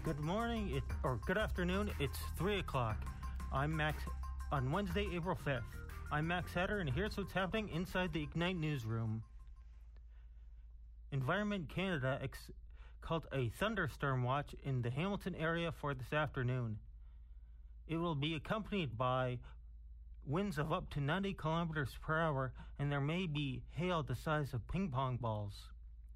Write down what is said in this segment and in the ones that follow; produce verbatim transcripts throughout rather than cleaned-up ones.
Good morning, it, or good afternoon, it's three o'clock. I'm Max, on Wednesday, April fifth. I'm Max Hatter, and here's what's happening inside the Ignite newsroom. Environment Canada ex- called a thunderstorm watch in the Hamilton area for this afternoon. It will be accompanied by winds of up to ninety kilometers per hour, and there may be hail the size of ping pong balls.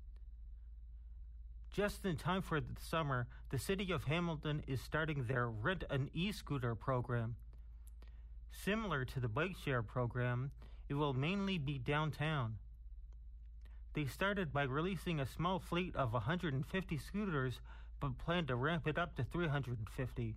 Just in time for the summer, the city of Hamilton is starting their Rent an E-Scooter program. Similar to the bike share program, it will mainly be downtown. They started by releasing a small fleet of one hundred fifty scooters, but plan to ramp it up to three hundred fifty.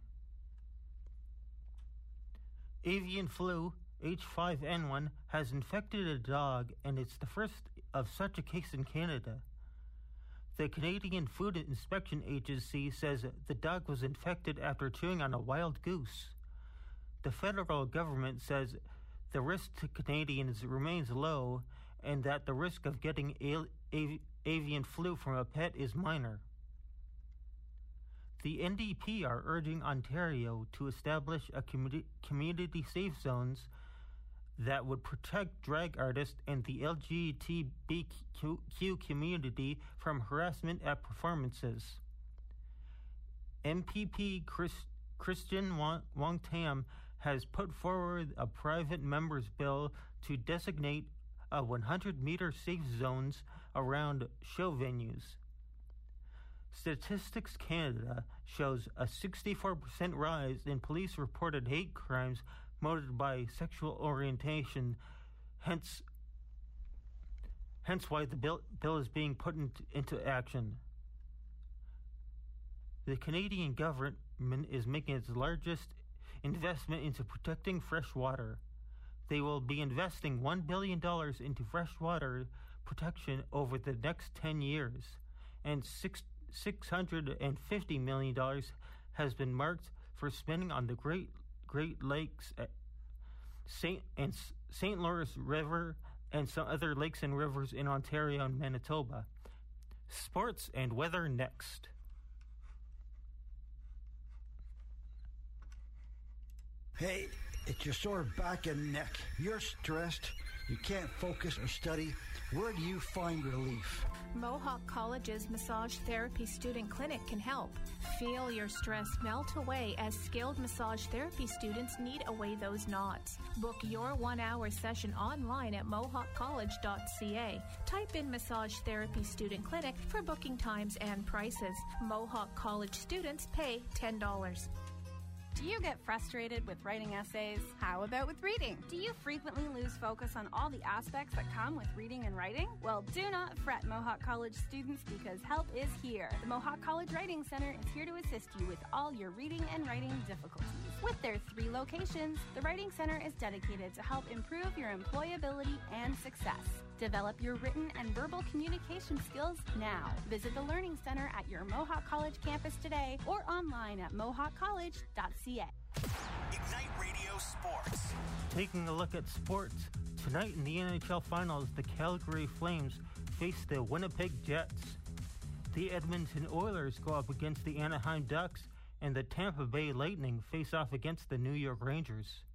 Avian flu, H five N one, has infected a dog, and it's the first of such a case in Canada. The Canadian Food Inspection Agency says the dog was infected after chewing on a wild goose. The federal government says the risk to Canadians remains low and that the risk of getting a- av- avian flu from a pet is minor. The N D P are urging Ontario to establish a community, community safe zones that would protect drag artists and the L G B T Q community from harassment at performances. M P P Chris, Christian Wong, Wong Tam has put forward a private member's bill to designate a one hundred meter safe zones around show venues. Statistics Canada shows a sixty-four percent rise in police-reported hate crimes motivated by sexual orientation, hence hence why the bill, bill is being put into, into action. The Canadian government is making its largest investment into protecting fresh water. They will be investing one billion dollars into freshwater protection over the next ten years, and six, six hundred fifty million dollars has been marked for spending on the Great Great Lakes, Saint and Saint Lawrence River, and some other lakes and rivers in Ontario and Manitoba. Sports and weather next. Hey, it's your sore back and neck. You're stressed. You can't focus or study. Where do you find relief? Mohawk College's Massage Therapy Student Clinic can help. Feel your stress melt away as skilled massage therapy students knead away those knots. Book your one-hour session online at mohawk college dot c a. Type in Massage Therapy Student Clinic for booking times and prices. Mohawk College students pay ten dollars. Do you get frustrated with writing essays? How about with reading? Do you frequently lose focus on all the aspects that come with reading and writing? Well, do not fret, Mohawk College students, because help is here. The Mohawk College Writing Center is here to assist you with all your reading and writing difficulties. With their three locations, the Writing Center is dedicated to help improve your employability and success. Develop your written and verbal communication skills now. Visit the Learning Center at your Mohawk College campus today or online at mohawk college dot c a. Ignite Radio Sports. Taking a look at sports, tonight in the N H L Finals, the Calgary Flames face the Winnipeg Jets. The Edmonton Oilers go up against the Anaheim Ducks, and the Tampa Bay Lightning face off against the New York Rangers.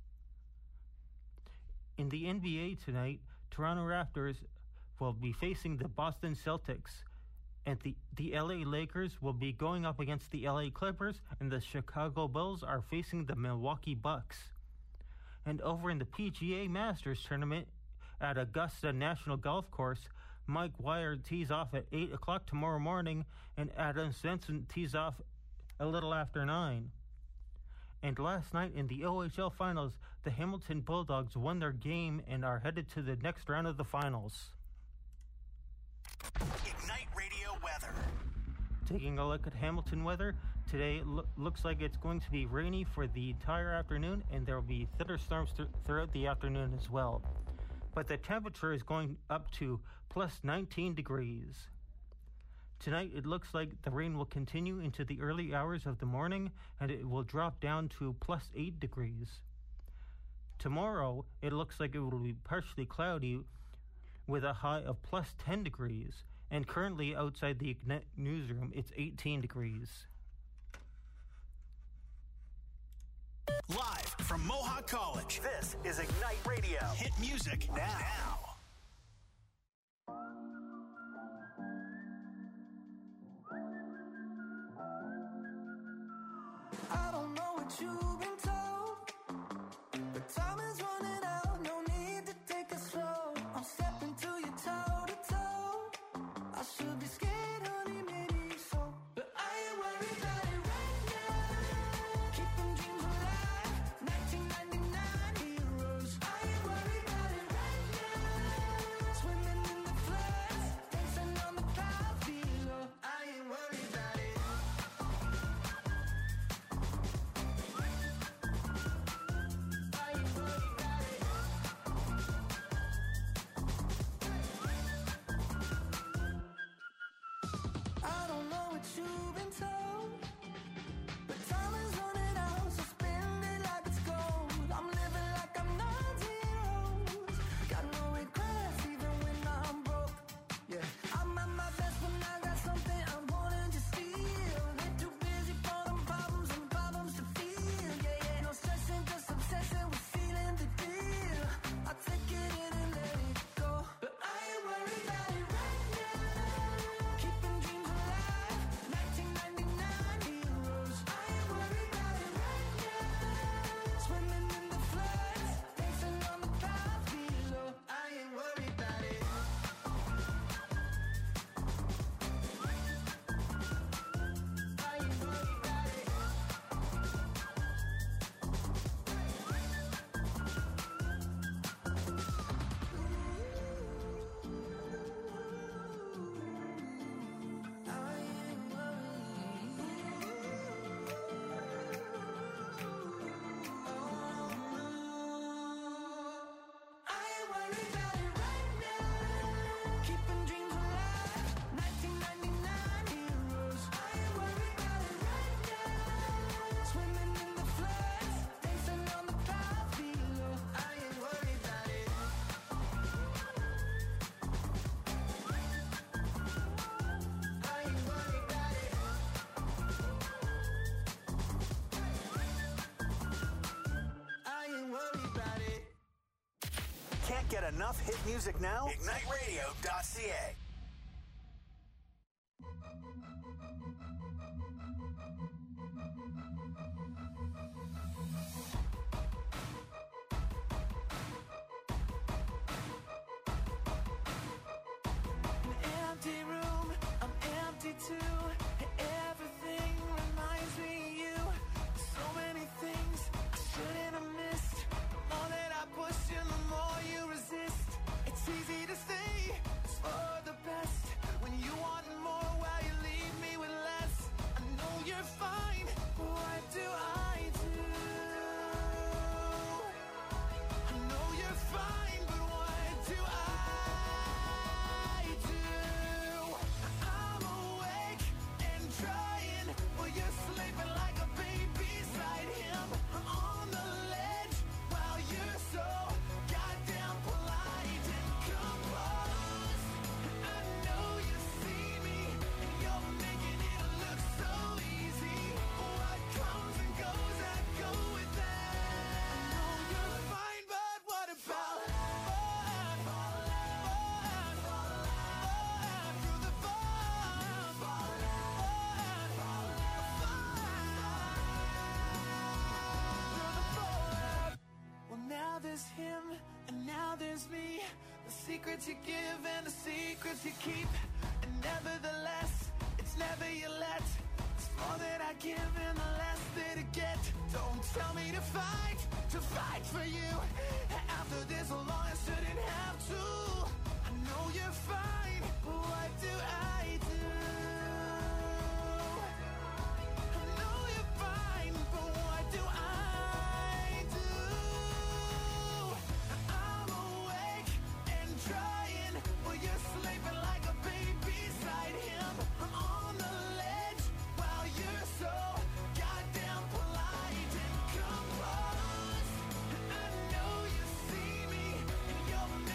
In the N B A tonight, Toronto Raptors will be facing the Boston Celtics, and the, the L A Lakers will be going up against the L A Clippers, and the Chicago Bulls are facing the Milwaukee Bucks. And over in the P G A Masters tournament at Augusta National Golf Course, Mike Wire tees off at eight o'clock tomorrow morning, and Adam Svensson tees off a little after nine. And last night in the O H L Finals, the Hamilton Bulldogs won their game and are headed to the next round of the finals. Ignite Radio weather. Taking a look at Hamilton weather, today lo- looks like it's going to be rainy for the entire afternoon, and there will be thunderstorms th- throughout the afternoon as well. But the temperature is going up to plus nineteen degrees. Tonight, it looks like the rain will continue into the early hours of the morning, and it will drop down to plus eight degrees. Tomorrow, it looks like it will be partially cloudy with a high of plus ten degrees, and currently outside the Ignite newsroom, it's eighteen degrees. Live from Mohawk College, this is Ignite Radio. Hit music now. now. I don't know what you've been told, but time is running out. No need to take it slow. I'm stepping to you toe to toe. I should be scared, honey, maybe so, but I ain't worried about it right now. Keeping dreams alive, nineteen ninety-nine heroes. I ain't worried about it right now. Swimming in the floods, dancing on the clouds below. I ain't worried about it. I don't know what you've been told, but time is running out, so spend it like it's gold. I'm living like I'm not zeros. Got no regrets even when I'm broke. Yeah, I'm at my best when I got something I wanted to steal. They're too busy for them problems and problems to feel. Yeah, yeah, no stressing, just obsessing with sealing the deal. I take it in and let it go, but I ain't worried about it right now. Keeping dreams alive, nineteen ninety-nine heroes. I ain't worried about it right now. Swimming in the floods, dancing on the clouds below. I ain't worried about it. I ain't worried about it. I ain't worried about it right now. Keeping dreams alive, nineteen ninety-nine heroes. I ain't worried about it right now. Swimming in the floods, dancing on the clouds below. I ain't worried about it. I ain't worried about it. I ain't worried about it. Can't get enough hit music now? Ignite Radio dot C A. Empty room, I'm empty too. Everything reminds me of you. So many things I shouldn't have missed. The more that I push you, the more you resist. It's easy to say it's for the best when you want more while you leave me with less. I know you're fine, but what do I do? I know you're fine, but what do I do? I'm awake and trying while you're sleeping like a baby beside him. I'm on the ledge while you're so goddamn polite and composed. I know you see me and you're making it look so easy. What comes and goes, I go with that. I know you're fine, but what about fun? Fun, fun, fun, through the fun, fun, fun, fun, well, now there's him, and now there's me. The secrets you give and the secrets you keep. And nevertheless, it's never you let. It's more that I give and the less that I get. Don't tell me to fight, to fight for you. After this long, I shouldn't have to. I know you're fine, but what do I do? I know you're fine, but what do I do? I'm awake and trying while you're sleeping like a baby beside him. I'm on the ledge while you're so goddamn polite and composed. I know you see me and you're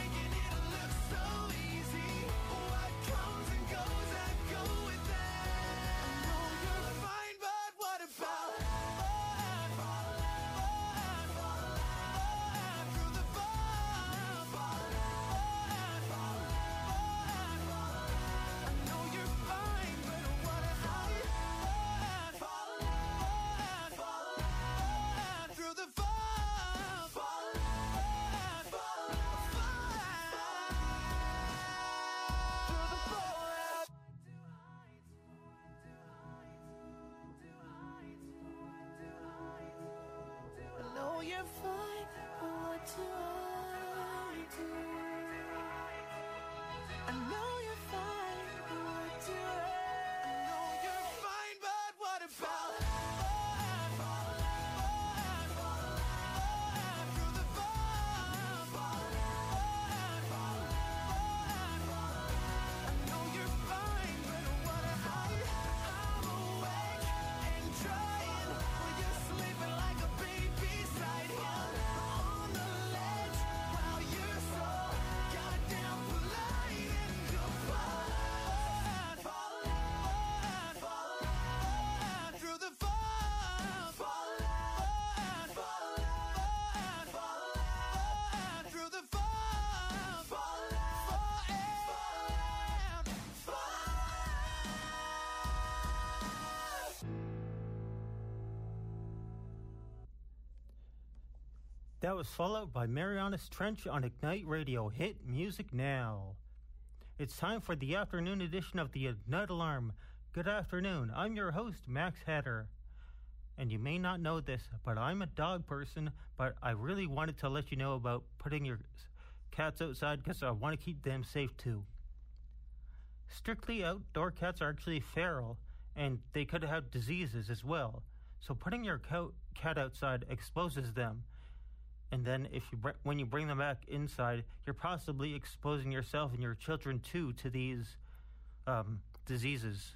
That was followed by Marianas Trench on Ignite Radio. Hit music now. It's time for the afternoon edition of the Ignite Alarm. Good afternoon. I'm your host, Max Hatter. And you may not know this, but I'm a dog person, but I really wanted to let you know about putting your cats outside because I want to keep them safe too. Strictly outdoor cats are actually feral, and they could have diseases as well. So putting your cat outside exposes them. And then if you br- when you bring them back inside, you're possibly exposing yourself and your children too to these um, diseases.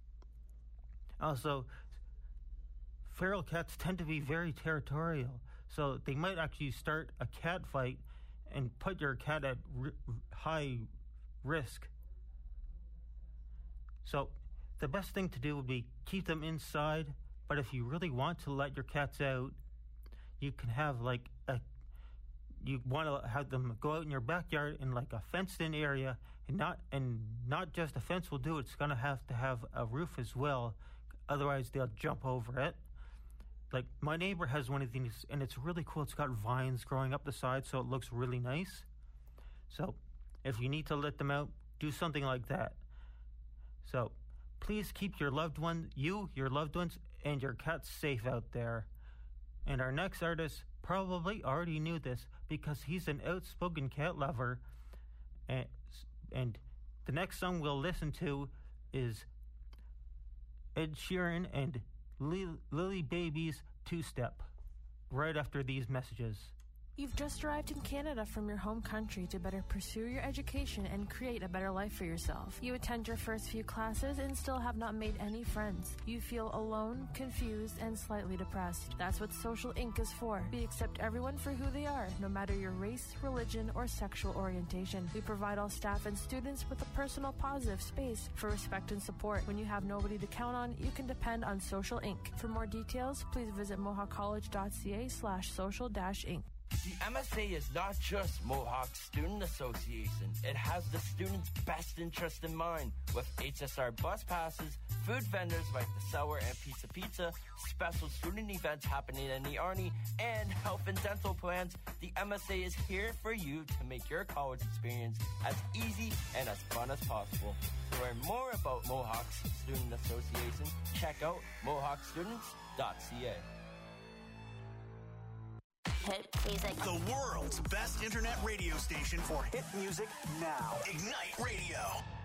Also, feral cats tend to be very territorial, so they might actually start a cat fight and put your cat at r- high risk. So the best thing to do would be keep them inside, but if you really want to let your cats out, you can have like a, you want to have them go out in your backyard in like a fenced-in area, and not and not just a fence will do. It's going to have to have a roof as well, otherwise they'll jump over it. Like my neighbor has one of these, and it's really cool. It's got vines growing up the side, so it looks really nice. So if you need to let them out, do something like that. So please keep your loved one, you, your loved ones, and your cats safe out there. And our next artist probably already knew this because he's an outspoken cat lover. And, and the next song we'll listen to is Ed Sheeran and Lily, Lily Baby's Two Step, right after these messages. You've just arrived in Canada from your home country to better pursue your education and create a better life for yourself. You attend your first few classes and still have not made any friends. You feel alone, confused, and slightly depressed. That's what Social Incorporated is for. We accept everyone for who they are, no matter your race, religion, or sexual orientation. We provide all staff and students with a personal, positive space for respect and support. When you have nobody to count on, you can depend on Social Incorporated. For more details, please visit mohawkcollege.ca slash social dash inc. The M S A is not just Mohawk Student Association. It has the students' best interest in mind. With H S R bus passes, food vendors like the Sour and Pizza Pizza, special student events happening in the Arnie, and health and dental plans, the M S A is here for you to make your college experience as easy and as fun as possible. To learn more about Mohawk's Student Association, check out mohawk students dot c a. Hit music. The world's best internet radio station for hit music now. Ignite Radio.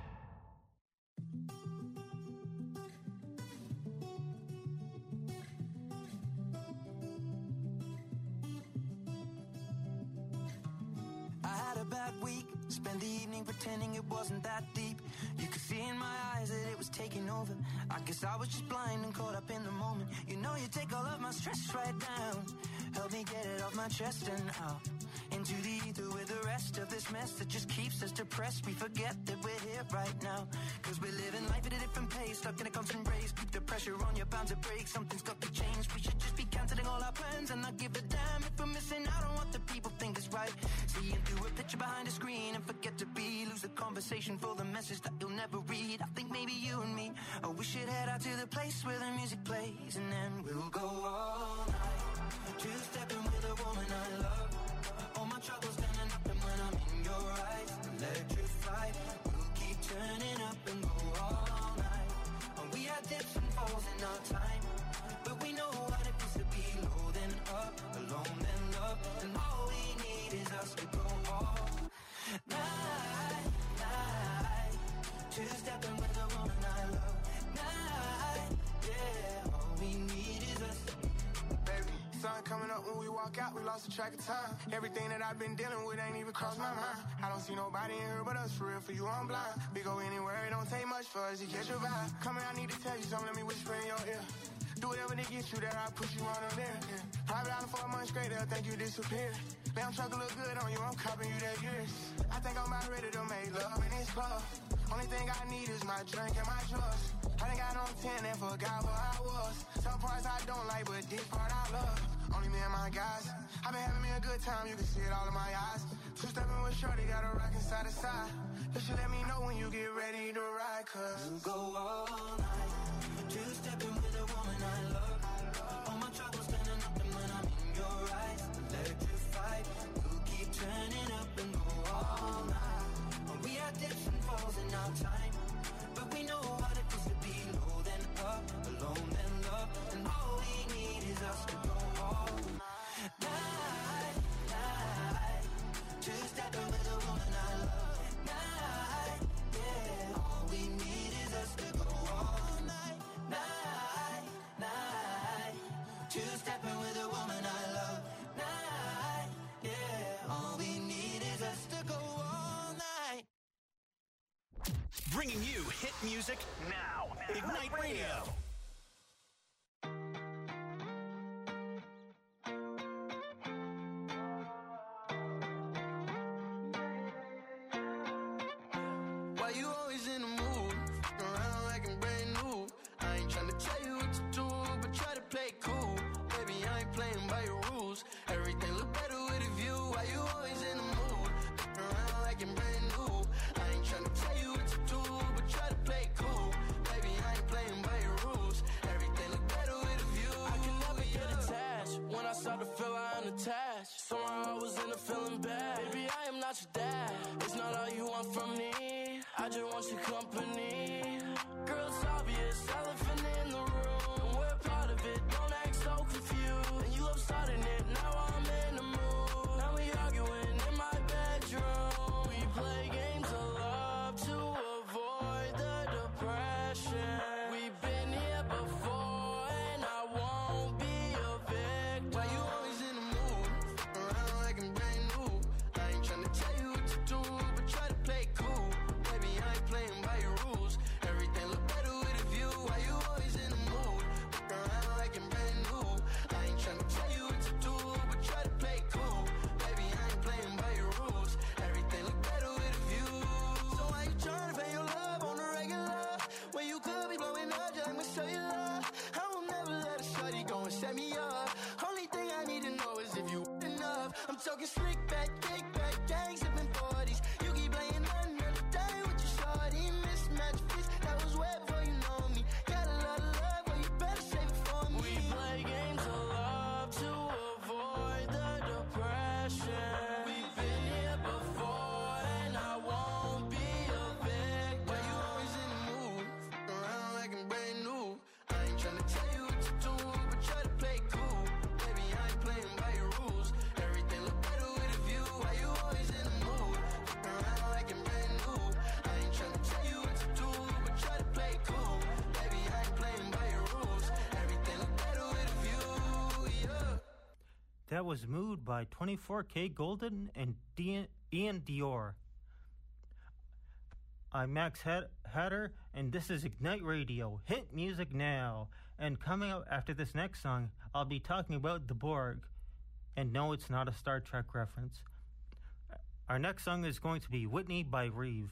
I had a bad week, spent the evening pretending it wasn't that deep. You could see in my eyes that it was taking over. I guess I was just blind and caught up in the moment. You know you take all of my stress right down. Help me get it off my chest and out into the ether with the rest of this mess that just keeps us depressed. We forget that we're here right now, cause we're living life at a different pace, stuck in a constant race. Keep the pressure on, you're bound to break. Something's got to change. We should just be cancelling all our plans and not give a damn if we're missing out on what the people think is right. Seeing through a picture behind a screen and forget to be. Lose the conversation for the message that you'll never read. I think maybe you and me, oh, we should head out to the place where the music plays, and then we'll go all night, two-stepping with a woman I love. All my troubles standing up, and when I'm in your eyes, electrified. We'll keep turning up and go all night. And we had dips and falls in our time, but we know what it feels to be low then up, alone then love. And all we need is us to go all night, night. Two-stepping with a woman I love. Night, yeah. All we need is us. Baby, sun coming up when we walk out, we lost the track of time. Everything that I've been dealing with ain't even crossed my mind. I don't see nobody in here but us, for real, for you I'm blind. We go anywhere, it don't take much for us to catch your vibe. Come here, I need to tell you something, let me whisper in your ear. Do whatever to get you there, I'll push you on them there. Yeah. Private island for a month straight, they'll think you disappeared. Damn truck look good on you, I'm copping you that gears. I think I'm about ready to make love in this club. Only thing I need is my drink and my drugs. I done got on ten and forgot where I was. Some parts I don't like, but this part I love. Only me and my guys. I've been having me a good time, you can see it all in my eyes. Two-stepping with shorty, got a rockin' side to side. You should let me know when you get ready to ride, cause we'll go all night, two-stepping with a woman I love. All my troubles standing up, and when I'm in your eyes, electrified. bringing you hit music now. Ignite Radio. Why you always in the mood? Around like I'm brand new. I ain't tryna tell you what to do, but try to play it cool. Baby, I ain't playing by your rules. Everything look better with a view. Why you always in the mood? Around like I'm brand new. I ain't tryna tell you what to do, but try to play it cool. Baby, I ain't playing by your rules. Everything look better with a view. I can never get attached. When I start to feel I'm unattached. Somehow I was in a feeling bad. Baby, I am not your dad. It's not all you want from me. I just want your company. Girl, it's obvious, elephant in the room. We're part of it, don't act so confused. And you love starting it, now I'm in the mood. Now we arguing in my bedroom. We play games of love to avoid the depression. We've been here before and I won't be a victim. Why you always in the mood? Around like I'm brand new. I ain't tryna tell you what to do, but try to play it cool. Baby, I ain't playing by your rules. Everything look better with a view. Why you always in the mood? Around like I'm brand new. I ain't tryna tell you what to do, but try to play it cool. Baby, I ain't playing by your rules. Everything look better with a view. So why you tryna pay your love on the regular? When you could be blowing up, just I'ma show you love. I will never let a shorty go and set me up. Only thing I need to know is if you enough. I'm talking slick back, kick back, gang sipping forties. You keep playing another day with your shorty. Mismatch fits, that was way before you know me. Got a lot of love, but you better save it for me. We play games of love to avoid the depression. We've been here before and I won't be a victim. Why you always in the mood? Around like I'm brand new. I ain't tryna tell you what to do, but try to play it cool. Baby, I ain't playing by your rules. Everything look better with a view. Why you always in the mood? Around like I'm brand new. I ain't tryna tell you what to do, but try to play it cool. Baby, I ain't playing by your rules. Everything look better with a view, yeah. That was Mood by twenty-four K Golden and D- Ian Dior. I'm Max Had- Hatter, and this is Ignite Radio. Hit music now. And coming up after this next song, I'll be talking about the Borg. And no, it's not a Star Trek reference. Our next song is going to be Whitney by Reeve.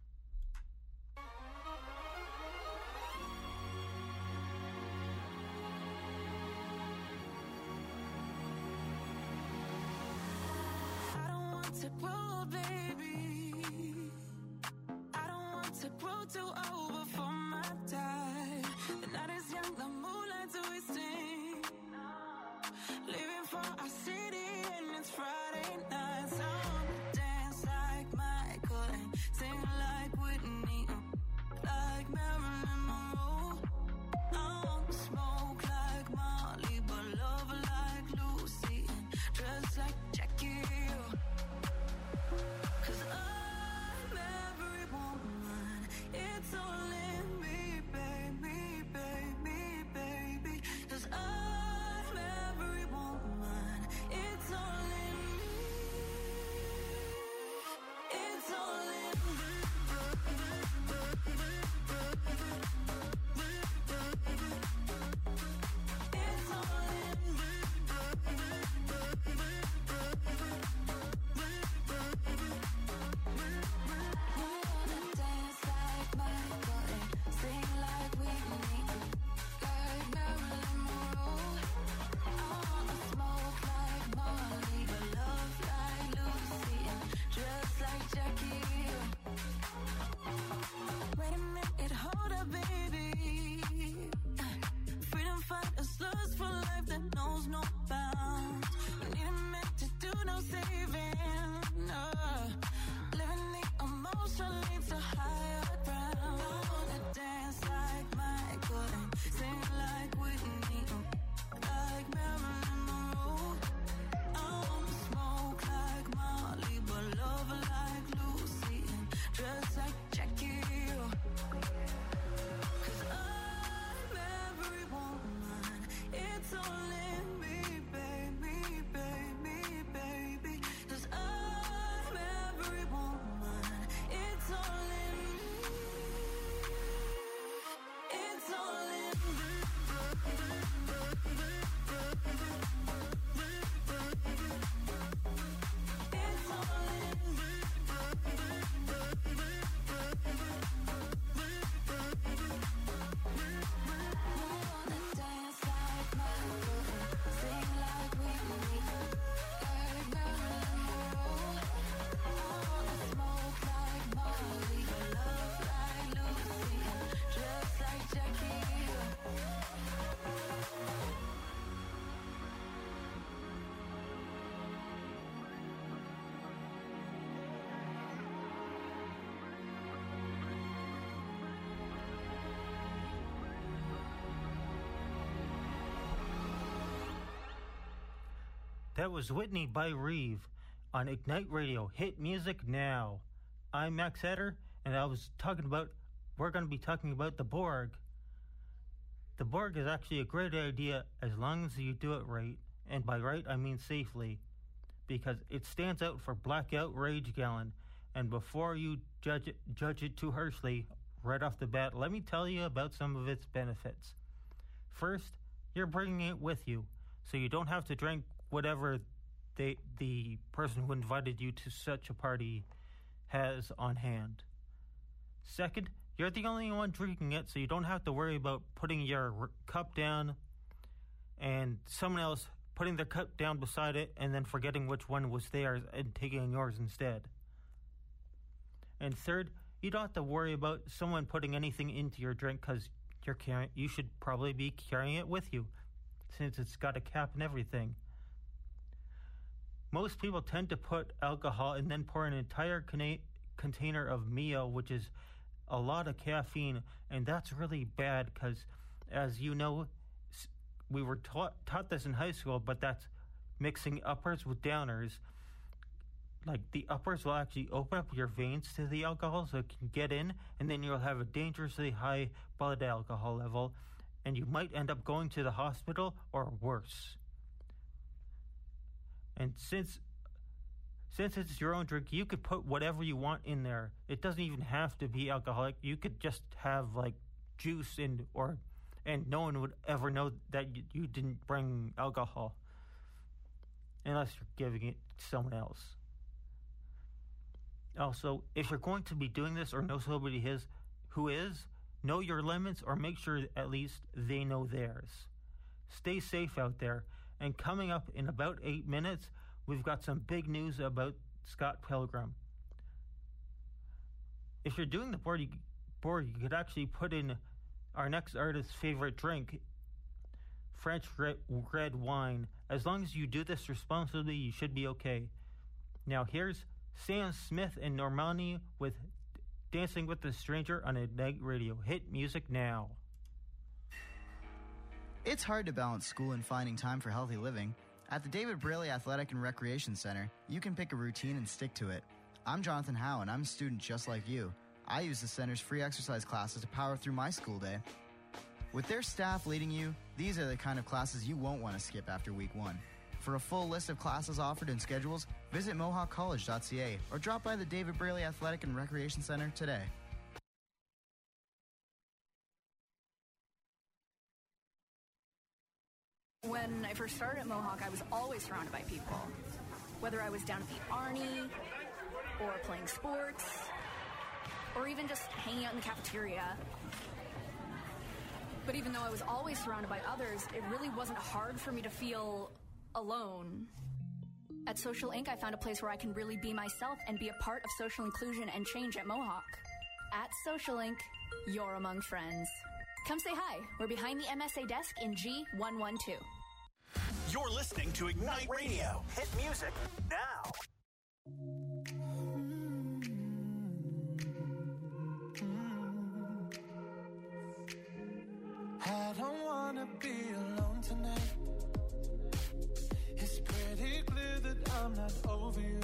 I don't want to grow, baby. I don't want to grow too old before my time. The night is young, the moonlight's wasting. Living for our city and it's Friday night. So I wanna dance like Michael and sing like Whitney, like Marilyn Monroe. I wanna smoke like Molly, but love like Lucy and dress like Jackie. Cause I'm every woman, it's all in me, baby, baby, baby. Cause I'm every woman, it's all in me, it's all in me. It's all in me. Wanna dance like Michael and sing like Whitney, like Marilyn Monroe. I wanna smoke like Molly, but love like Lucy and dress like Jackie. Wait a minute, hold up, baby. Freedom fighters lust for life that knows no bounds. We need a man to do no saving. Uh, living the emotion leads to higher ground. I wanna dance like Michael and sing like Whitney, like Marilyn Monroe. I wanna smoke like Molly, but love like Lucy and dress like Jackie. Cause I'm every woman, it's all in me, baby, baby, baby. Cause I'm every woman, it's all That was Whitney by Reeve on Ignite Radio. Hit music now. I'm Max Hatter, and I was talking about, we're going to be talking about the Borg. The Borg is actually a great idea as long as you do it right. And by right, I mean safely. Because it stands out for Blackout Rage Gallon. And before you judge it, judge it too harshly, right off the bat, let me tell you about some of its benefits. First, you're bringing it with you, so you don't have to drink whatever they, the person who invited you to such a party has on hand. Second, you're the only one drinking it, so you don't have to worry about putting your r- cup down and someone else putting their cup down beside it and then forgetting which one was theirs and taking yours instead. And third, you don't have to worry about someone putting anything into your drink because you're carrying, you should probably be carrying it with you since it's got a cap and everything. Most people tend to put alcohol and then pour an entire cona- container of Mio, which is a lot of caffeine, and that's really bad because, as you know, we were taught, taught this in high school, but that's mixing uppers with downers. Like, the uppers will actually open up your veins to the alcohol so it can get in, and then you'll have a dangerously high blood alcohol level, and you might end up going to the hospital or worse. And since since it's your own drink, you could put whatever you want in there. It doesn't even have to be alcoholic. You could just have, like, juice and or and no one would ever know that you, you didn't bring alcohol unless you're giving it to someone else. Also, if you're going to be doing this or know somebody his, who is, know your limits or make sure at least they know theirs. Stay safe out there. And coming up in about eight minutes, we've got some big news about Scott Pilgrim. If you're doing the board, you, board, you could actually put in our next artist's favorite drink, French red, red wine. As long as you do this responsibly, you should be okay. Now here's Sam Smith and Normani with Dancing with the Stranger on Ignite Radio. Hit music now. It's hard to balance school and finding time for healthy living. At the David Braley Athletic and Recreation Center, you can pick a routine and stick to it. I'm Jonathan Howe, and I'm a student just like you. I use the center's free exercise classes to power through my school day. With their staff leading you, these are the kind of classes you won't want to skip after week one. For a full list of classes offered and schedules, visit mohawk college dot c a or drop by the David Braley Athletic and Recreation Center today. When I first started at Mohawk, I was always surrounded by people. Whether I was down at the Arnie, or playing sports, or even just hanging out in the cafeteria. But even though I was always surrounded by others, it really wasn't hard for me to feel alone. At Social Incorporated, I found a place where I can really be myself and be a part of social inclusion and change at Mohawk. At Social Incorporated, you're among friends. Come say hi. We're behind the M S A desk in G one one two. You're listening to Ignite Radio. Hit music now. I don't wanna be alone tonight. It's pretty clear that I'm not over you.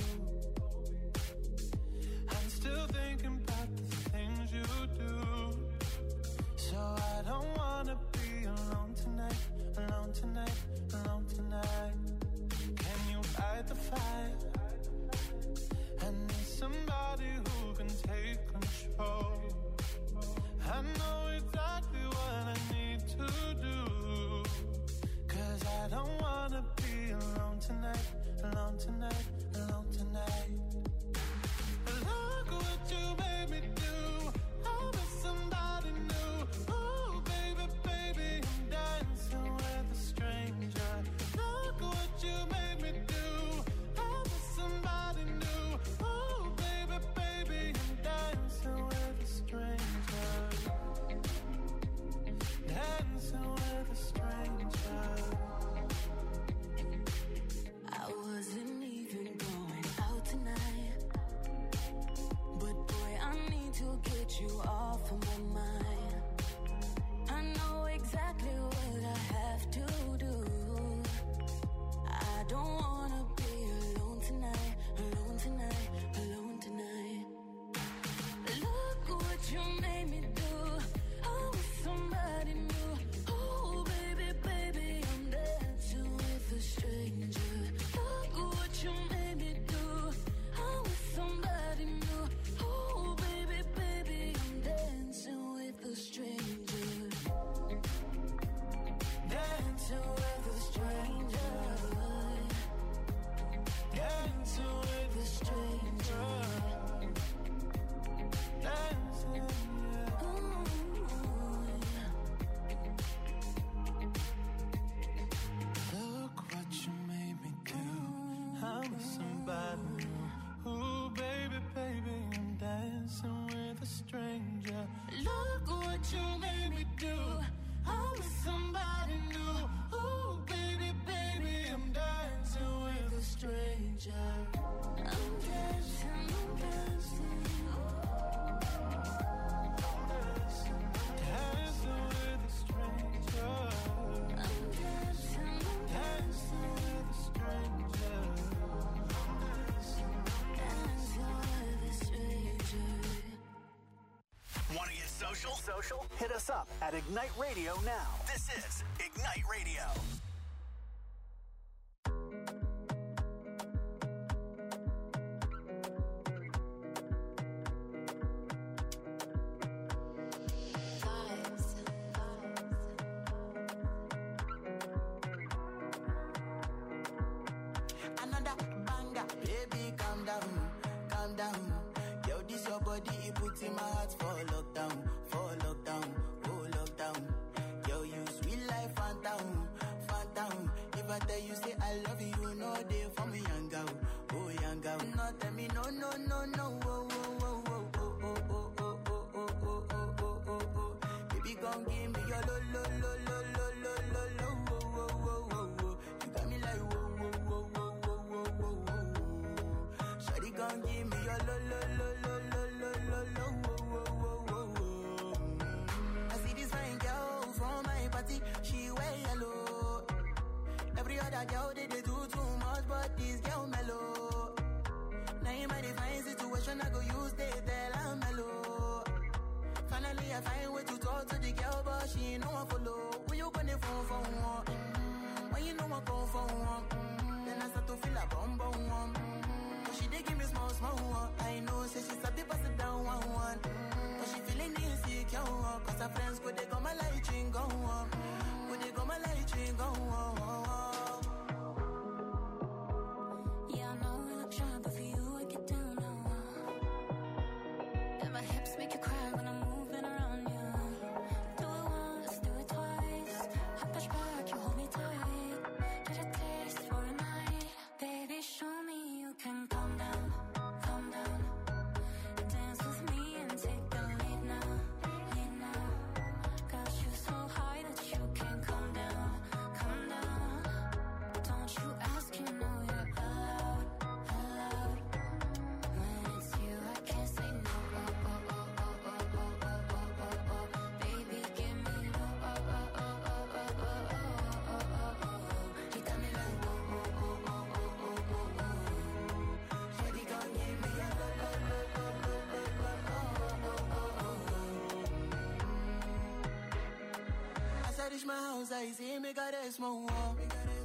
I'm still thinking about the things you do. So I don't wanna be alone tonight, alone tonight, alone tonight. Can you fight the fight? I need somebody who can take control. I know exactly what I need to do. Cause I don't wanna be alone tonight, alone tonight, alone tonight. Look what you made me do. I was somebody new. Ooh, baby, baby, I'm dancing with a stranger. Look what you made me do. I was somebody new. Ooh, baby, baby, I'm dancing with a stranger. Dancing with a stranger. I wasn't even going out tonight, but boy, I need to get you off of my mind. I know exactly what I have to do. I don't wanna social? Social? Hit us up at Ignite Radio now. This is Ignite Radio. Another banger, baby, calm down, calm down. Yo, this your body, it puts in my heart for lockdown, for lockdown, oh lockdown. Yo, you sweet life, phantom, phantom. If I tell you say I love you, no day for me, young girl, oh young girl. No tell me no, no, no, no, oh, oh, oh, oh, oh, oh, oh, oh, oh, oh, oh, oh, oh, oh, oh. Baby, gon' give me your lo, lo, lo, lo, lo, lo, lo, lo, oh, oh, oh, oh, oh. You got me like whoa, whoa, whoa, whoa, whoa, whoa, whoa, whoa. Shawty gon' give me your lo, lo, lo, lo, lo, lo, lo, lo, whoa, whoa, whoa, whoa, whoa. I see this fine girl from my party, she wear yellow. Every other girl they, they do too much, but this girl mellow. Now in my divine situation, I go use they tell I'm mellow. Finally, I find way to talk to the girl, but she ain't no one follow. Who you gonna phone for one? Mm-hmm. When you know I come for one, mm-hmm. Then I start to feel a bum bum one. Mm-hmm. But she dey give me small small one. I know, say she's a bit pass it down one one. Mm-hmm. But she feeling insecure, uh, cause her friends go they go my light ring go on. Go they go my light ring go on. Yeah, I know we look shy, but for you I get down low. And my hips make you cry when I'm moving around you. Do it once, do it twice. I push back, you hold me tight. Get a taste for a night. Baby, show me you can calm down, calm down. Dance with me and take the lead now, lead now. Got you so high that you can't come down, come down. Don't you ask, you know you're allowed, allowed. When it's you, I can't say no. Oh, oh, oh, oh, oh, oh, oh, oh, oh, oh. Baby, give me low. Oh, oh, oh, oh, oh, oh, oh, oh, oh, oh. You got me like whoa, whoa, whoa, whoa, whoa, whoa, whoa, whoa. Shawty gon' give me a low, low, low, low, low, low, low, oh, oh, oh, oh. As I reach my house, I see me got a small wall.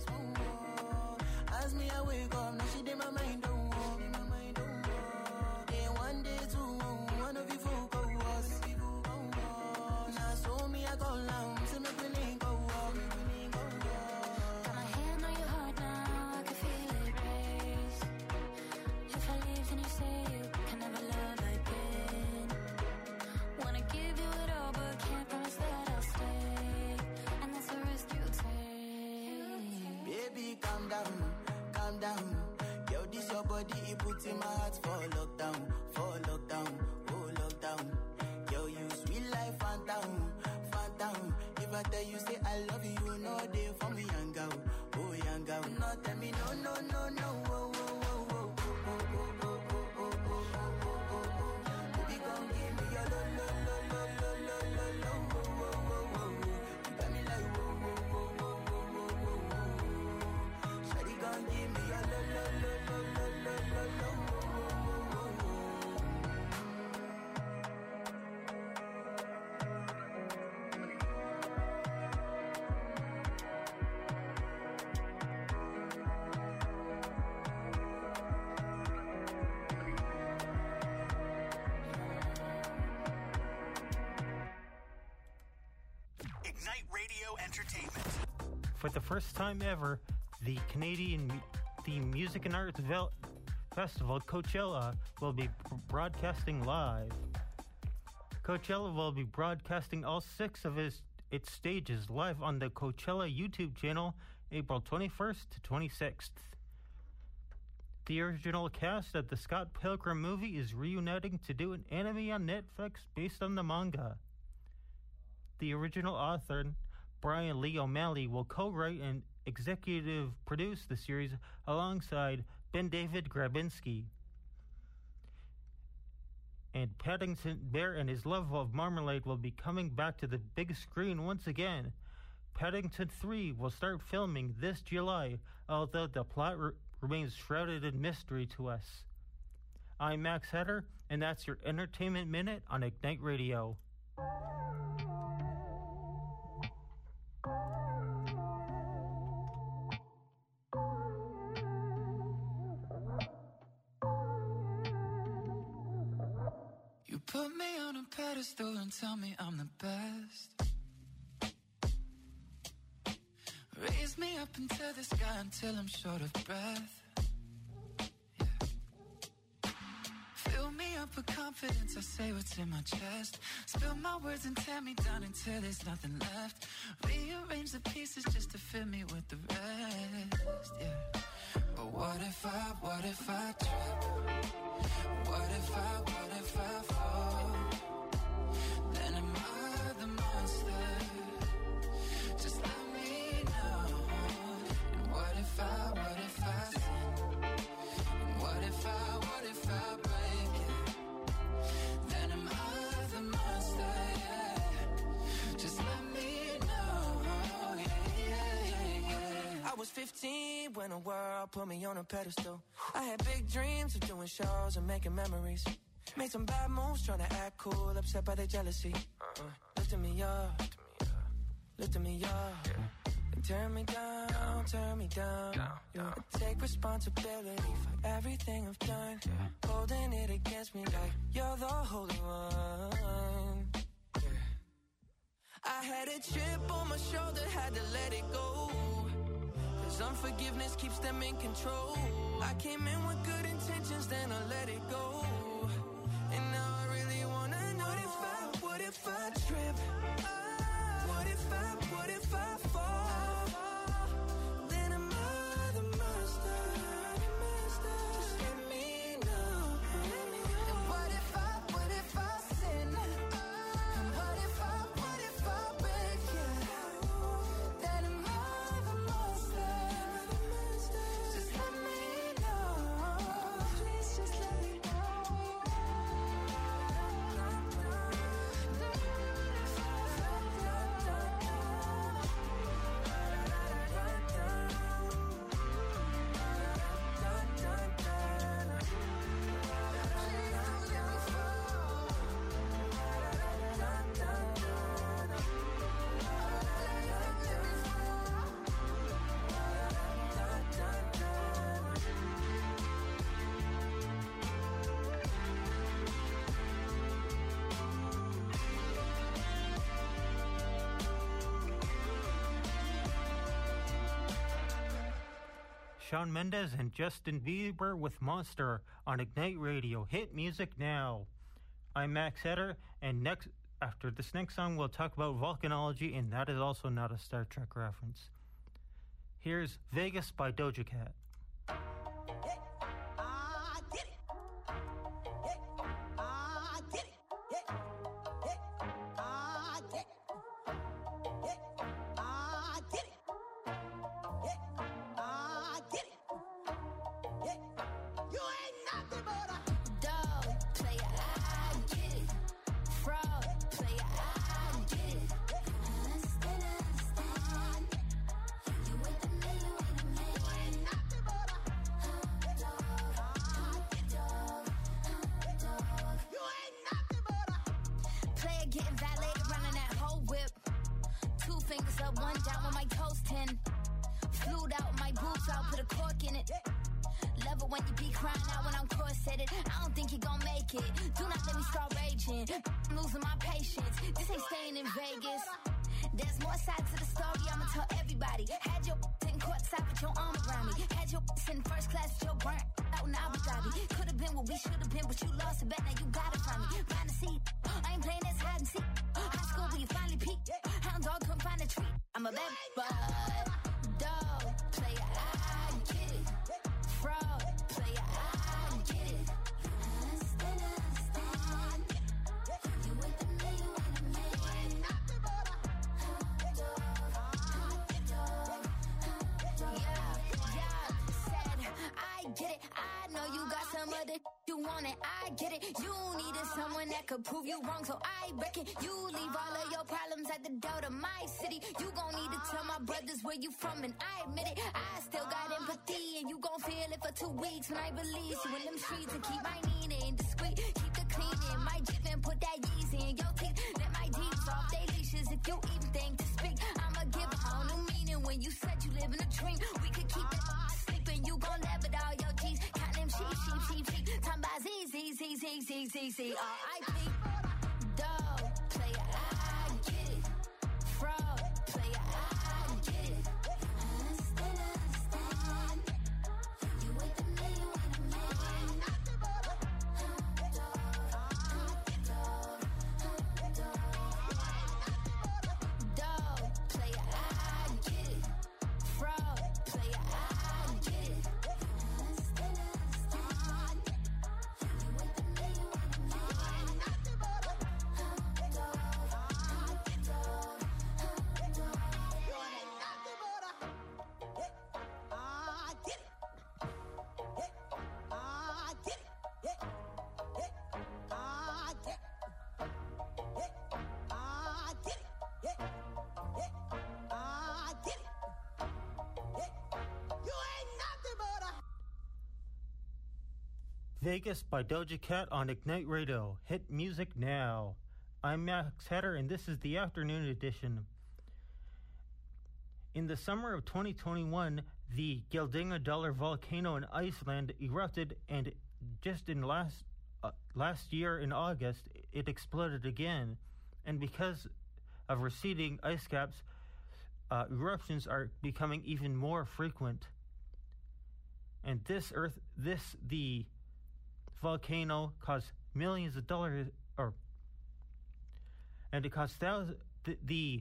As me, I wake up, now she did my mind don't walk. Then one day, two, one of you folk go was. Now so me, I go long, see me willing go walk. Got my hand on your heart now, I can feel it race. If I leave, then you say you can never love again. Wanna give you it all, but can't promise that I'll stay. And that's the risk you take. Baby, calm down, calm down. Yo, this your body, it puts in my heart for lockdown, for lockdown, oh lockdown. Yo, you sweet life, phantom, phantom. If I tell you say I love you, no day for me, young girl, oh young girl. No, tell me no, no, no, no, oh, oh, oh, oh, oh, oh, oh, oh, oh, oh, oh, oh, oh. Baby, gon' give me your lo, lo, lo, lo, lo, lo, lo, lo, oh, oh, oh, oh. You got me like whoa, whoa, whoa, whoa, whoa, whoa, whoa. Shawty gon' give me your lo, lo, lo, lo, lo, lo, lo, lo, oh, oh, oh, oh, oh. Ignite Radio Entertainment. For the first time ever, the Canadian Mu- the Music and Arts Vel- Festival, Coachella, will be broadcasting live. Coachella will be broadcasting all six of its, its stages live on the Coachella YouTube channel, April twenty-first to twenty-sixth. The original cast of the Scott Pilgrim movie is reuniting to do an anime on Netflix based on the manga. The original author, Brian Lee O'Malley, will co-write and executive produce the series alongside Ben David Grabinski. And Paddington Bear and His Love of Marmalade will be coming back to the big screen once again. Paddington three will start filming this July, although the plot re- remains shrouded in mystery to us. I'm Max Hetter, and that's your Entertainment Minute on Ignite Radio. You put me on a pedestal and tell me I'm the best. Raise me up into the sky until I'm short of breath. Yeah. Fill me up with confidence, I say what's in my chest. Spill my words and tear me down until there's nothing left. Rearrange the pieces just to fill me with the rest. Yeah. But what if I, what if I trip? What if I, what if I fall? Then am I the monster? Just let me know. And what if I, what if I sin? And what if I, what if I break it? Then am I the monster? Yeah. Just let me know. Yeah, yeah, yeah, yeah. I was fifteen when the world put me on a pedestal. I had big dreams of doing shows and making memories. Made some bad moves trying to act cool, upset by their jealousy. Uh, lifting me up, lifting me up. They turn me down, turn me down. Yeah. I take responsibility for everything I've done. Holding it against me like you're the holy one. I had a chip on my shoulder, had to let it go. Cause unforgiveness keeps them in control. I came in with good intentions, then I let it go. And now I really wanna know, what if I, what if I trip? What if I, what if I fall? Then am I the monster? Just let me know. And what if I, what if I sin? And what if I, what if I break it? Then am I the monster? Just let me know. Please just let me know. Shawn Mendes and Justin Bieber with Monster on Ignite Radio. Hit music now. I'm Max Eder, and next, after this next song, we'll talk about volcanology, and that is also not a Star Trek reference. Here's Vegas by Doja Cat. Prove you wrong, so I reckon you leave all of your problems at the door to my city. You gon' need to tell my brothers where you from, and I admit it. I still got empathy, and you gon' feel it for two weeks when I release you in them streets and keep my need in discreet. Keep the clean in my jeep and put that Yeezy in your teeth. Let my T T T T R I P. Dog, player, I get it. Fraud, player, I get it. Understand, understand. You with the me, you with the man. Dog, player, I get it. Fraud, player, I get it. Understand, understand. You with the me, you with the man. Vegas by Doja Cat on Ignite Radio. Hit music now. I'm Max Hatter, and this is the afternoon edition. In the summer of twenty twenty-one, the Gildingadalur volcano in Iceland erupted, and just in last uh, last year in August, it exploded again. And because of receding ice caps, uh, eruptions are becoming even more frequent. And this earth, this the volcano caused millions of dollars, or and it caused thousands. The, the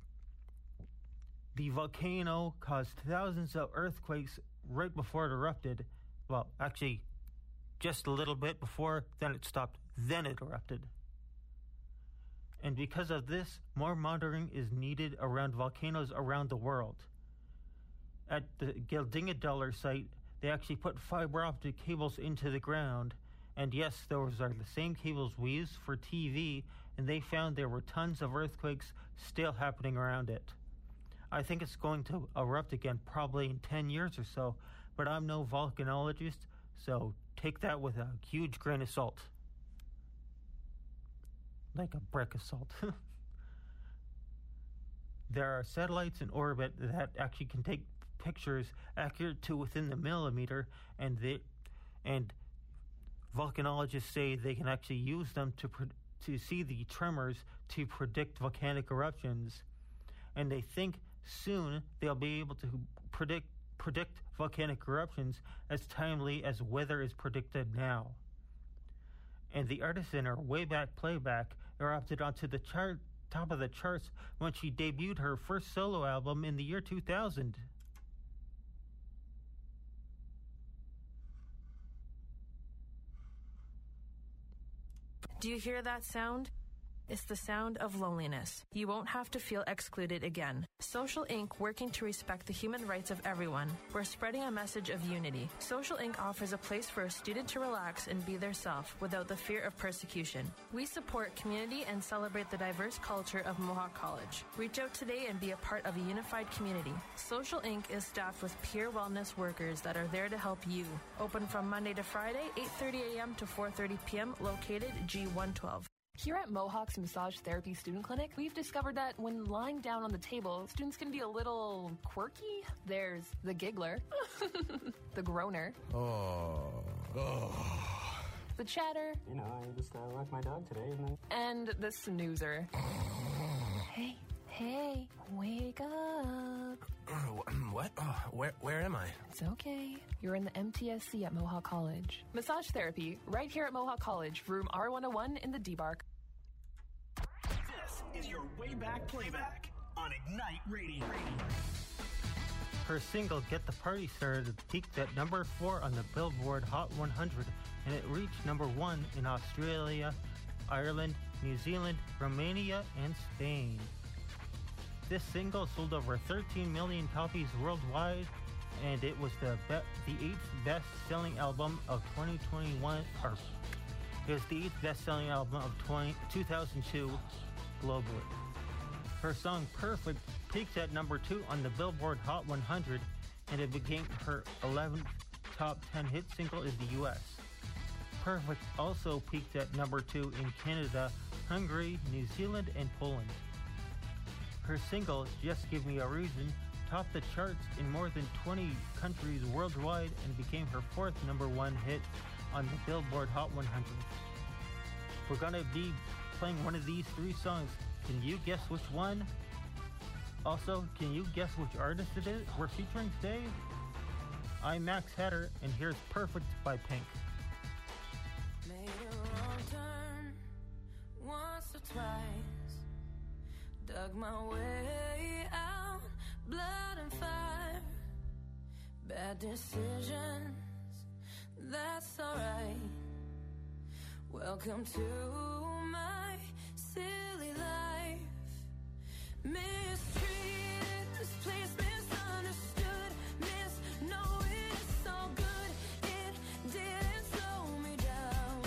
the volcano caused thousands of earthquakes right before it erupted. Well, actually, just a little bit before. Then it stopped. Then it erupted. And because of this, more monitoring is needed around volcanoes around the world. At the Gildingadalur site, they actually put fiber optic cables into the ground. And yes, those are the same cables we use for T V, and they found there were tons of earthquakes still happening around it. I think it's going to erupt again probably in ten years or so, but I'm no volcanologist, so take that with a huge grain of salt. Like a brick of salt. There are satellites in orbit that actually can take pictures accurate to within the millimeter, and they, and volcanologists say they can actually use them to pre- to see the tremors to predict volcanic eruptions, and they think soon they'll be able to predict predict volcanic eruptions as timely as weather is predicted now. And the artist in her Wayback Playback erupted onto the chart top of the charts when she debuted her first solo album in the year two thousand. Do you hear that sound? It's the sound of loneliness. You won't have to feel excluded again. Social Incorporated, working to respect the human rights of everyone. We're spreading a message of unity. Social Incorporated offers a place for a student to relax and be their self without the fear of persecution. We support community and celebrate the diverse culture of Mohawk College. Reach out today and be a part of a unified community. Social Incorporated is staffed with peer wellness workers that are there to help you. Open from Monday to Friday, eight thirty a.m. to four thirty p.m., located G one twelve. Here at Mohawk's Massage Therapy Student Clinic, we've discovered that when lying down on the table, students can be a little quirky. There's the giggler, the groaner, oh, oh. the chatter, you know, I just uh, walked my dog today, and, and the snoozer. Hey, hey, wake up. What? Oh, where, where am I? It's okay. You're in the M T S C at Mohawk College. Massage therapy, right here at Mohawk College, room R one oh one in the D-Bark. This is your Wayback Playback on Ignite Radio. Her single, Get the Party Started, peaked at number four on the Billboard Hot one hundred, and it reached number one in Australia, Ireland, New Zealand, Romania, and Spain. This single sold over thirteen million copies worldwide, and it was the be- the eighth best-selling album of twenty twenty-one. Or it was the eighth best-selling album of twenty, two thousand two globally. Her song "Perfect" peaked at number two on the Billboard Hot one hundred, and it became her eleventh top ten hit single in the U S. "Perfect" also peaked at number two in Canada, Hungary, New Zealand, and Poland. Her single, Just Give Me a Reason, topped the charts in more than twenty countries worldwide and became her fourth number one hit on the Billboard Hot one hundred. We're gonna be playing one of these three songs. Can you guess which one? Also, can you guess which artist it is we're featuring today? I'm Max Hatter, and here's Perfect by Pink. Made a wrong turn once or twice. Dug my way out, blood and fire. Bad decisions, that's alright. Welcome to my silly life. Mistreated, misplaced, misunderstood, misknowing it's so good. It didn't slow me down.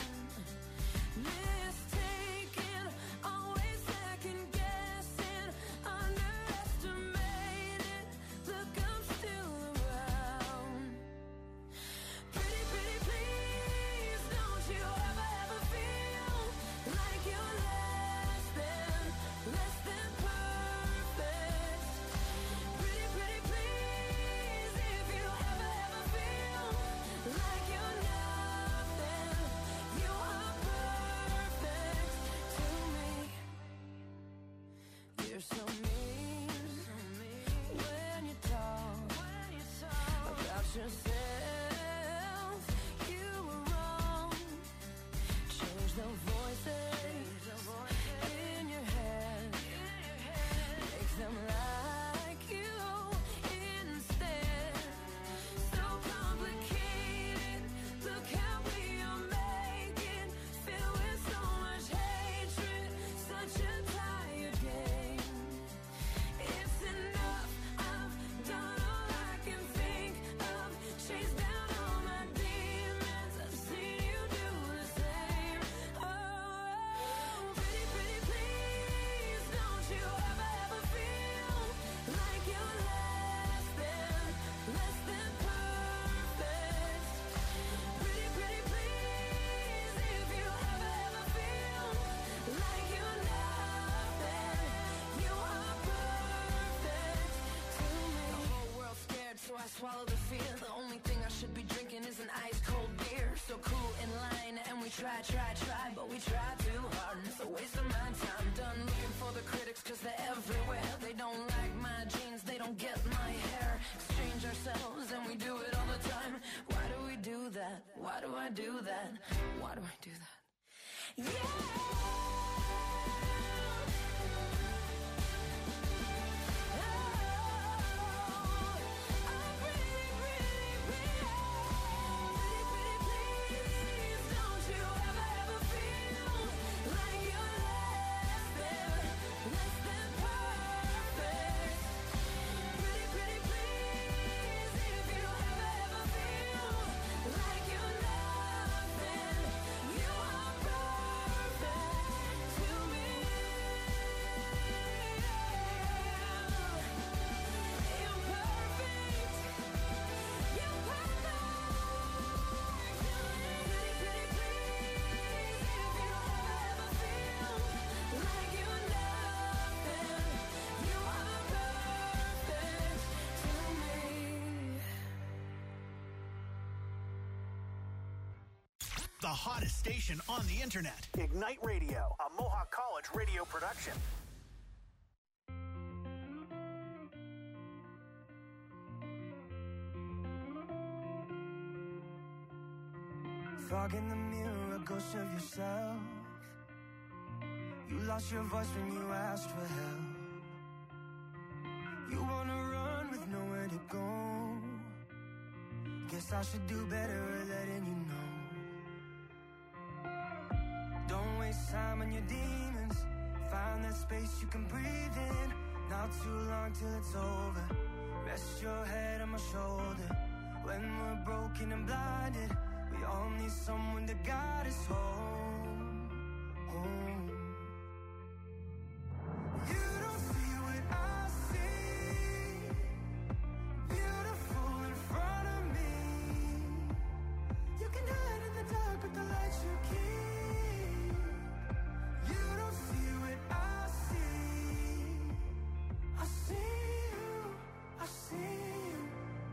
Mistaken, always second guessing, underestimated. Look, I'm still around. Pretty, pretty, please, don't you ever, ever feel like you're less than, less than perfect. Pretty, pretty, please, if you ever, ever feel like you're nothing, you are perfect to me. You're so mean when you talk about yourself. You were wrong. Change the voices in your head. Make them like you instead. So complicated. Look how we are making. Filled with so much hatred. Such a tired game. It's enough. I've done all I can think of. Chase down all my demons. I've seen you do the same. Oh, pretty, pretty, please, don't you ever, ever feel like you're less than, less than perfect. Pretty, pretty, please, if you ever, ever feel like you're nothing, you are perfect to me. The whole world's scared, so I swallow the fear. The only thing I should be drinking is an ice cold beer. So cool in line, and we try, try, try, but we try too hard. It's a waste of my time. Done looking for the critics, cause they're everywhere. They don't like my jeans, they don't get my hair. Exchange ourselves, and we do it all the time. Why do we do that? Why do I do that? Why do I do that? The hottest station on the internet. Ignite Radio, a Mohawk College radio production. Fog in the mirror, a ghost of yourself. You lost your voice when you asked for help. You wanna run with nowhere to go. Guess I should do better at letting you know. Don't waste time on your demons. Find that space you can breathe in. Not too long till it's over. Rest your head on my shoulder. When we're broken and blinded, we all need someone to guide us home, home. You don't see what I see. Beautiful in front of me. You can hide in the dark with the lights you keep. You don't see what I see. I see you, I see you.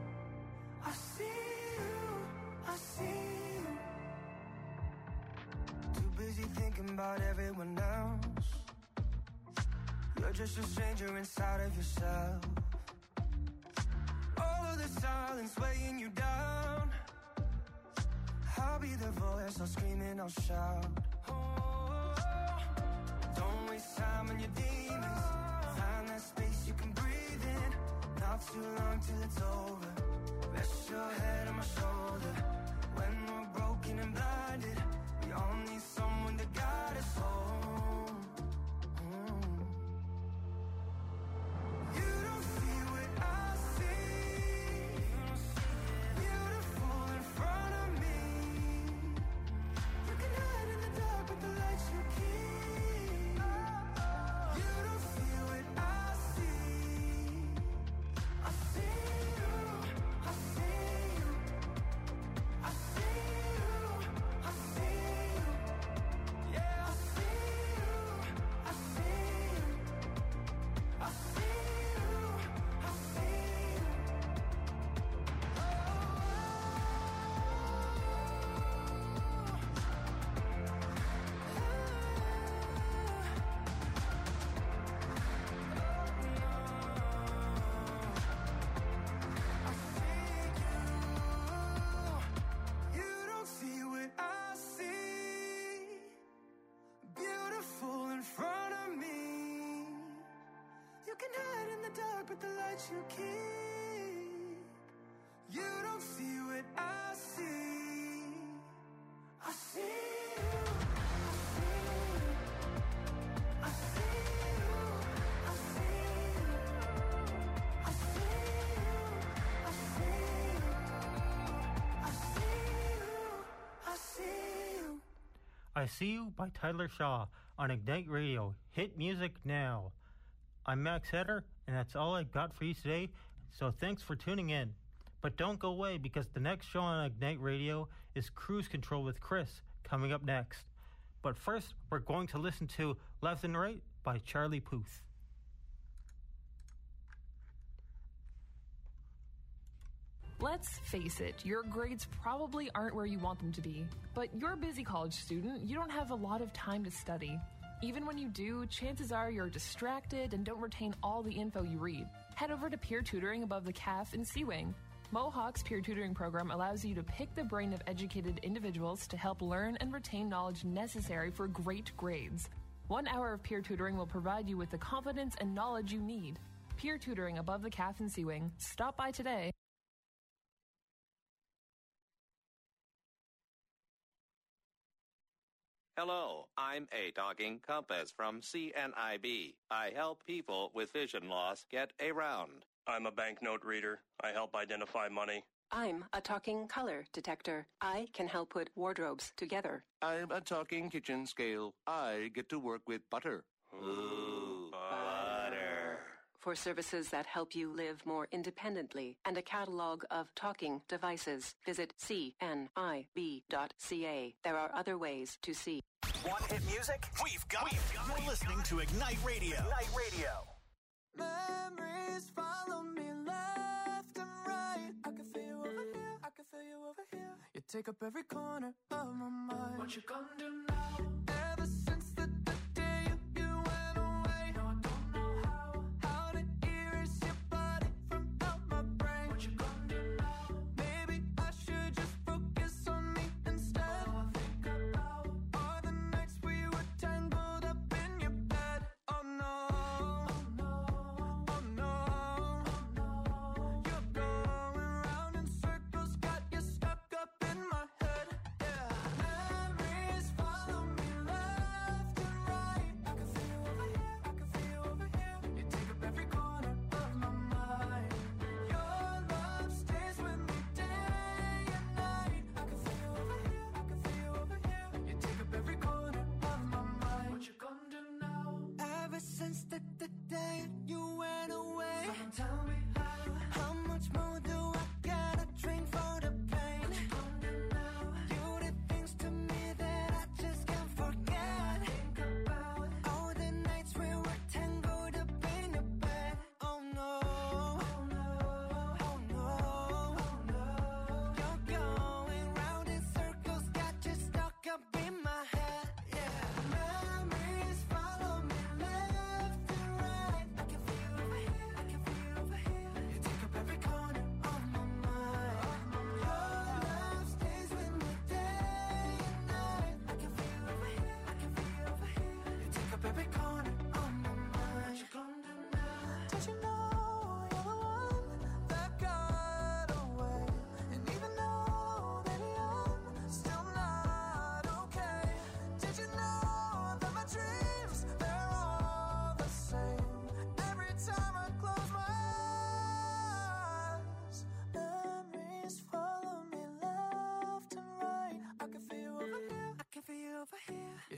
I see you, I see you. about everyone else. You're just a stranger inside of yourself. All of the silence weighing you down. I'll be the voice, I'll scream and I'll shout. Oh, don't waste time on your demons. Find that space you can breathe in. Not too long till it's over. Rest your head on my shoulder. When we're broken and blinded, we all need someone to guide us home. Mm. You don't see what I see. Beautiful in front of me. You can hide in the dark with the lights you keep. You don't see what I see. I see you, I see you. I see you, I see you. Yeah, I see you, I see you. I see you, I see you. You don't see what I see. Beautiful in front of me. You can hide in the dark with the lights you keep. You don't see what I see. I see you. I see you. I see you. I see you. I see you. I see you. I see you. I See You by Tyler Shaw on Ignite Radio. Hit music now. I'm Max Hetter, and that's all I've got for you today, so thanks for tuning in. But don't go away, because the next show on Ignite Radio is Cruise Control with Chris, coming up next. But first, we're going to listen to Left and Right by Charlie Puth. Let's face it, your grades probably aren't where you want them to be. But you're a busy college student, you don't have a lot of time to study. Even when you do, chances are you're distracted and don't retain all the info you read. Head over to Peer Tutoring above the C A F in Seawing. Mohawk's peer tutoring program allows you to pick the brain of educated individuals to help learn and retain knowledge necessary for great grades. One hour of peer tutoring will provide you with the confidence and knowledge you need. Peer Tutoring above the C A F in Seawing. Stop by today. Hello, I'm A Talking Compass from C N I B. I help people with vision loss get around. I'm a banknote reader. I help identify money. I'm a talking color detector. I can help put wardrobes together. I'm a talking kitchen scale. I get to work with butter. Ooh, butter. For services that help you live more independently and a catalog of talking devices, visit C N I B dot C A. There are other ways to see. Want hit music? We've got it. You're listening to Ignite Radio. Ignite Radio. Memories follow me left and right. I can feel you over here. I can feel you over here. You take up every corner of my mind. What you gonna do now? Ever since the, the day you, you went away, no, I don't know how. How to erase your body from out my brain. What you gonna do now? Maybe I should just focus on me instead. All I think about are the nights we were tangled up in your bed. Oh no. Got you stuck up in my head, yeah. Memories follow me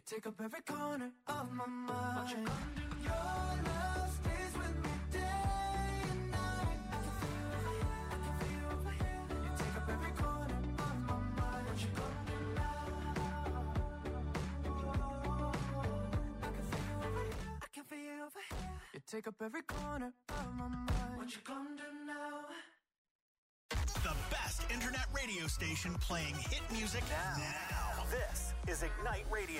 take up every corner of my mind. Your love stays with me day and night. I can feel you over here, I can feel you over here. You take up every corner of my mind. What you gonna do now? I can feel you over here, I can feel you over here. You take up every corner of my mind. What you gonna do now? The best internet radio station playing hit music now. now. This is Ignite Radio.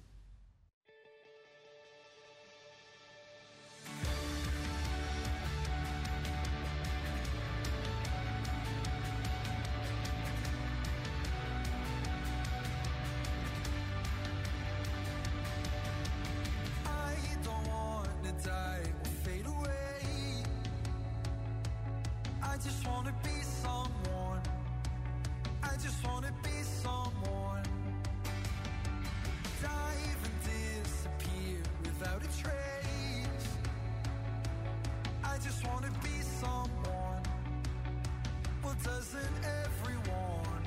I don't want to die or fade away. I just want to be someone. I just want to be someone. Dive and disappear without a trace. I just want to be someone. Well, doesn't everyone?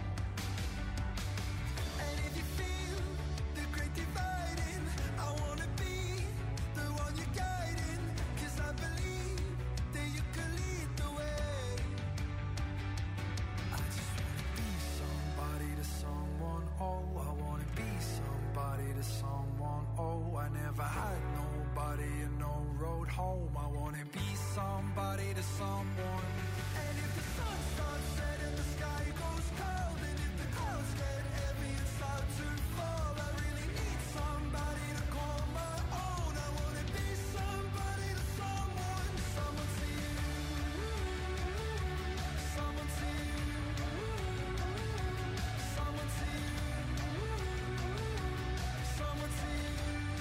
And if you feel the great dividing, I want to be the one you're guiding. 'Cause I believe that you can lead the way. I just want to be somebody to someone. Oh, I want to be somebody to someone. Oh, I never had nobody and no road home. I want to be somebody to someone. And if the sun starts setting, the sky goes cold. And if the clouds get heavy and start to fall, I really need somebody to call my own. I want to be somebody to someone. Someone to you. Someone to you. Someone to you. Someone to you.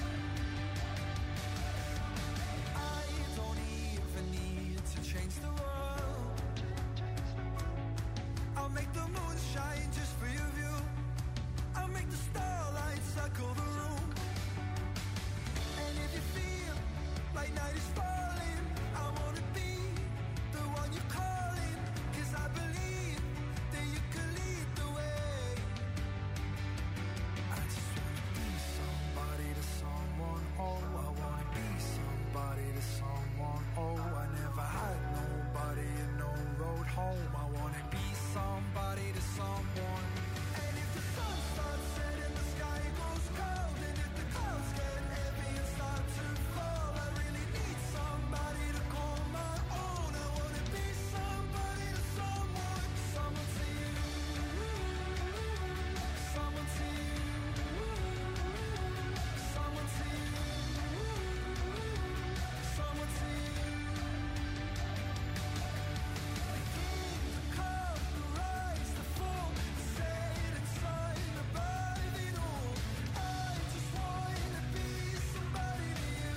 I don't even need to change the world. I'll make the moon shine just for your view. I'll make the starlight circle the room. And if you feel like night is falling, I wanna be the one you're calling. 'Cause I believe that you can lead the way. I just wanna be somebody to someone. Oh, I wanna be somebody to someone. Oh, I never had nobody and no road home. I wanna be somebody to someone. And if the sun starts setting, the sky goes cold. And if the clouds get heavy and start to fall, I really need somebody to call my own. I wanna be somebody to someone. Someone to you. Someone to you. Someone to you. Someone to you. The king, the cup, the rise, the fall, the set inside, the body all. I just wanna be somebody to you.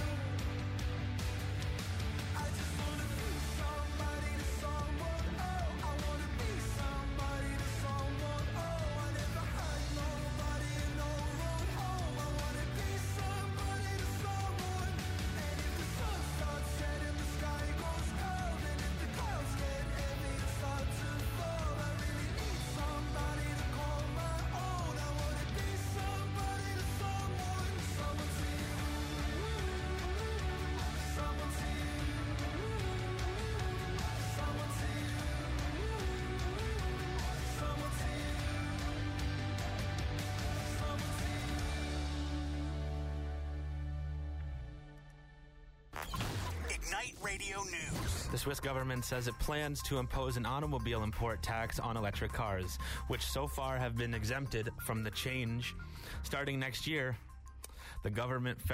I just wanna be somebody to someone. Oh, I wanna be somebody to someone. Oh, I never had nobody and no road home. I wanna be somebody to someone. And if the sun starts setting, the sky goes cold. And if the clouds get heavy and start to fall, I really need somebody to call my own. I wanna be somebody to someone. Someone to you. Someone to you. Someone to you. Someone to you. Someone to you. Ignite Radio News. The Swiss government says it plans to impose an automobile import tax on electric cars, which so far have been exempted from the change. Starting next year, the government